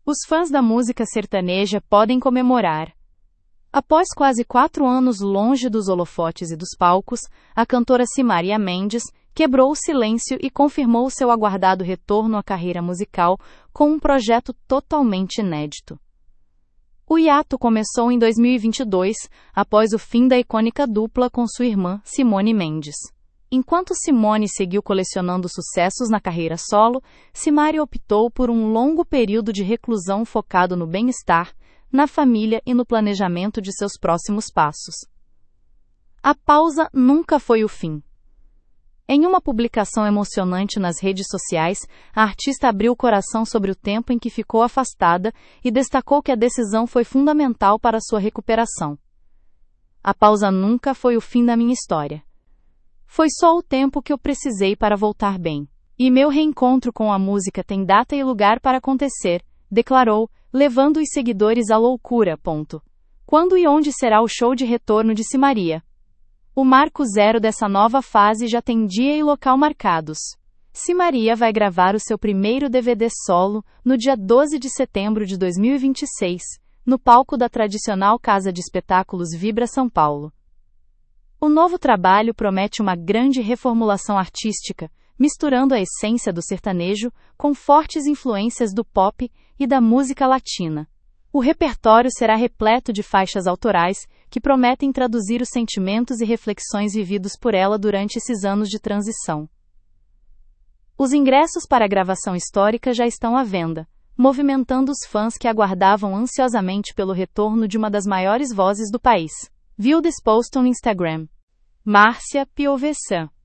Os fãs da música sertaneja podem comemorar. Após quase 4 anos longe dos holofotes e dos palcos, a cantora Simaria Mendes quebrou o silêncio e confirmou seu aguardado retorno à carreira musical com um projeto totalmente inédito. O hiato começou em 2022, após o fim da icônica dupla com sua irmã Simone Mendes. Enquanto Simone seguiu colecionando sucessos na carreira solo, Simaria optou por um longo período de reclusão focado no bem-estar, na família e no planejamento de seus próximos passos. A pausa nunca foi o fim. Em uma publicação emocionante nas redes sociais, a artista abriu o coração sobre o tempo em que ficou afastada e destacou que a decisão foi fundamental para sua recuperação. A pausa nunca foi o fim da minha história. Foi só o tempo que eu precisei para voltar bem. E meu reencontro com a música tem data e lugar para acontecer, declarou, levando os seguidores à loucura. Quando e onde será o show de retorno de Simaria? O marco zero dessa nova fase já tem dia e local marcados. Simaria vai gravar o seu primeiro DVD solo no dia 12 de setembro de 2026, no palco da tradicional Casa de Espetáculos Vibra São Paulo. O novo trabalho promete uma grande reformulação artística, misturando a essência do sertanejo com fortes influências do pop e da música latina. O repertório será repleto de faixas autorais que prometem traduzir os sentimentos e reflexões vividos por ela durante esses anos de transição. Os ingressos para a gravação histórica já estão à venda, movimentando os fãs que aguardavam ansiosamente pelo retorno de uma das maiores vozes do país. Viu disposto no Instagram. Márcia Piovesan.